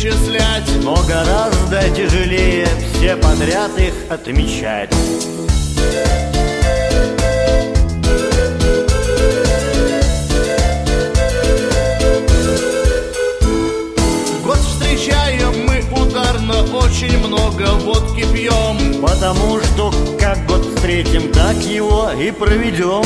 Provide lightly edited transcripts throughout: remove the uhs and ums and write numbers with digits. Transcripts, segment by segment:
перечислять, но гораздо тяжелее все подряд их отмечать. Год встречаем мы ударно, очень много водки пьем, потому что как год встретим, так его и проведем.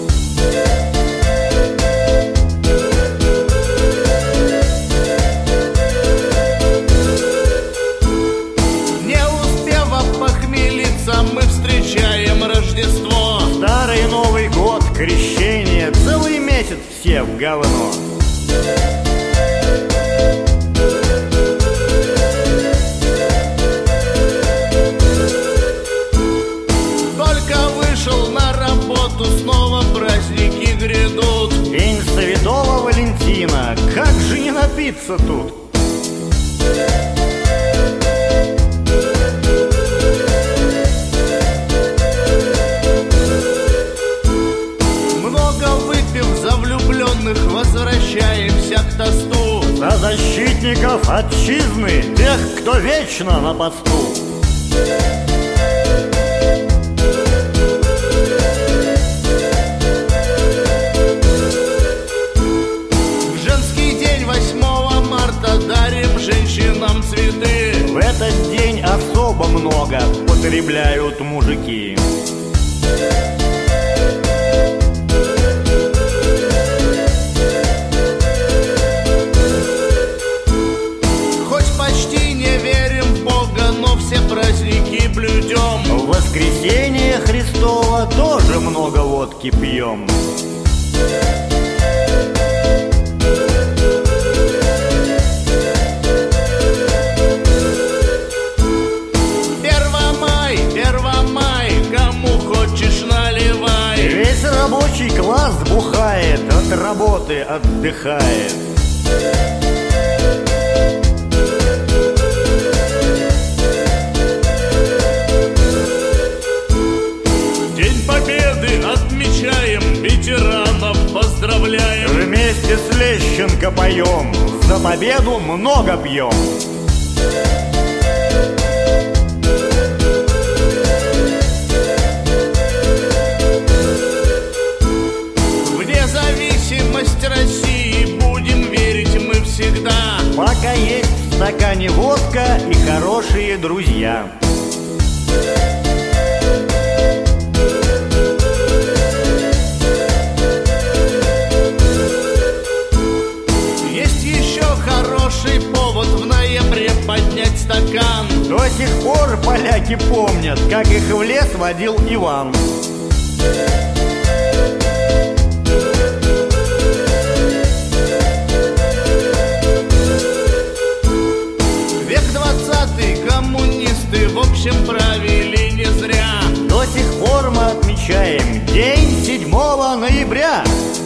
Не успев опохмелиться, мы встречаем Рождество. Старый Новый год, крещение, целый месяц все в говно. Снова праздники грядут. День Святого Валентина, как же не напиться тут? Много выпив за влюбленных, возвращаемся к тосту. За защитников отчизны, тех, кто вечно на посту. Дарим женщинам цветы. В этот день особо много потребляют мужики. Хоть почти не верим в Бога, но все праздники блюдем. В воскресенье Христово тоже много водки пьем. Рабочий класс бухает, от работы отдыхает. День Победы отмечаем, ветеранов поздравляем. Вместе с Лещенко поем, за победу много пьем. России будем верить мы всегда, пока есть в стакане водка и хорошие друзья. Есть еще хороший повод в ноябре поднять стакан. До сих пор поляки помнят, как их в лес водил Иван. Коммунисты в общем правили не зря. До сих пор мы отмечаем день 7 ноября.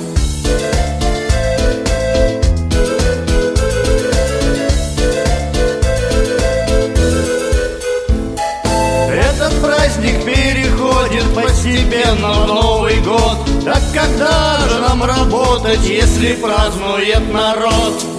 Этот праздник переходит постепенно в Новый год. Так когда же нам работать, если празднует народ?